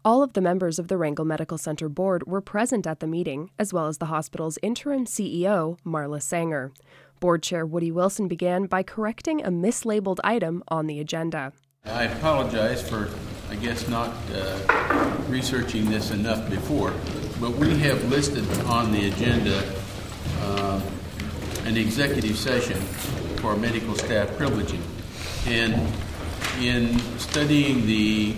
All of the members of the Wrangell Medical Center board were present at the meeting, as well as the hospital's interim CEO, Marla Sanger. Board Chair Woody Wilson began by correcting a mislabeled item on the agenda. I apologize for, not researching this enough before, but we have listed on the agenda an executive session for medical staff privileging. And in studying the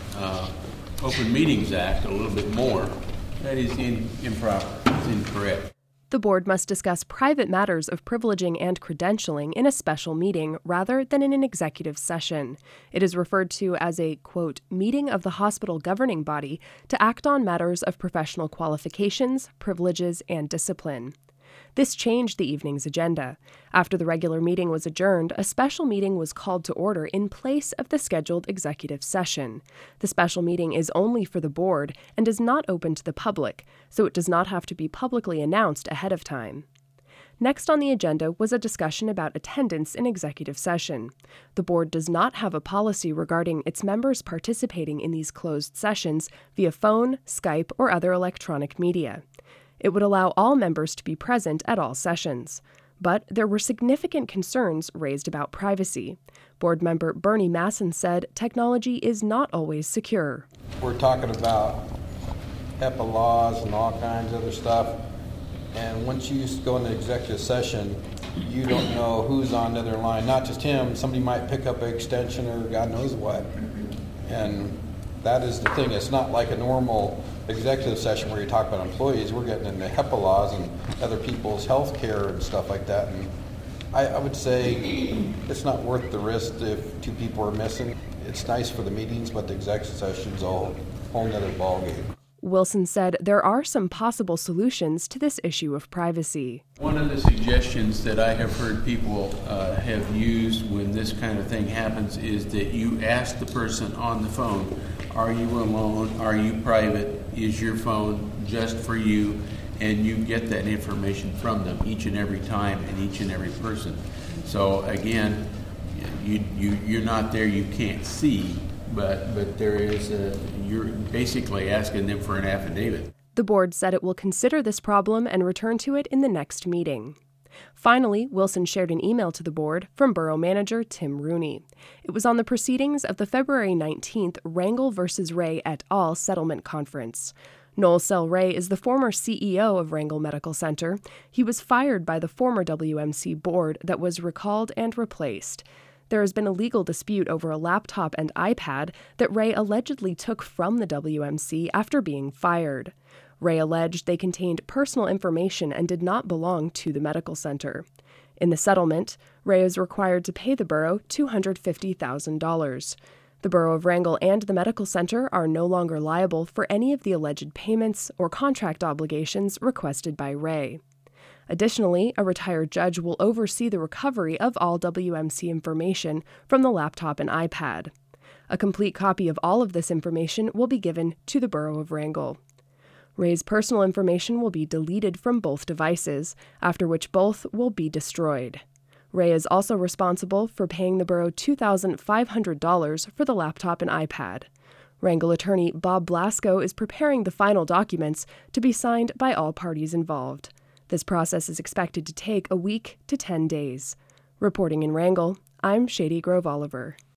Open Meetings Act a little bit more, that is improper. It's incorrect. The board must discuss private matters of privileging and credentialing in a special meeting rather than in an executive session. It is referred to as a, quote, meeting of the hospital governing body to act on matters of professional qualifications, privileges, and discipline. This changed the evening's agenda. After the regular meeting was adjourned, a special meeting was called to order in place of the scheduled executive session. The special meeting is only for the board and is not open to the public, so it does not have to be publicly announced ahead of time. Next on the agenda was a discussion about attendance in executive session. The board does not have a policy regarding its members participating in these closed sessions via phone, Skype, or other electronic media. It would allow all members to be present at all sessions. But there were significant concerns raised about privacy. Board member Bernie Masson said technology is not always secure. We're talking about HIPAA laws and all kinds of other stuff. And once you go into executive session, you don't know who's on the other line. Not just him, somebody might pick up an extension or God knows what. And that is the thing. It's not like a normal executive session where you talk about employees. We're getting into HIPAA laws and other people's health care and stuff like that. And I would say it's not worth the risk if two people are missing. It's nice for the meetings, but the executive session's a whole nother ballgame. Wilson said there are some possible solutions to this issue of privacy. One of the suggestions that I have heard people have used when this kind of thing happens is that you ask the person on the phone, are you alone? Are you private? Is your phone just for you? And you get that information from them each and every time and each and every person. So again, you're not there, you can't see, but there is you're basically asking them for an affidavit. The board said it will consider this problem and return to it in the next meeting. Finally, Wilson shared an email to the board from Borough Manager Tim Rooney. It was on the proceedings of the February 19th Wrangell v. Ray et al. Settlement Conference. Noel Sell Ray is the former CEO of Wrangell Medical Center. He was fired by the former WMC board that was recalled and replaced. There has been a legal dispute over a laptop and iPad that Ray allegedly took from the WMC after being fired. Ray alleged they contained personal information and did not belong to the medical center. In the settlement, Ray is required to pay the borough $250,000. The Borough of Wrangell and the medical center are no longer liable for any of the alleged payments or contract obligations requested by Ray. Additionally, a retired judge will oversee the recovery of all WMC information from the laptop and iPad. A complete copy of all of this information will be given to the Borough of Wrangell. Ray's personal information will be deleted from both devices, after which both will be destroyed. Ray is also responsible for paying the borough $2,500 for the laptop and iPad. Wrangell attorney Bob Blasco is preparing the final documents to be signed by all parties involved. This process is expected to take a week to 10 days. Reporting in Wrangell, I'm Shady Grove Oliver.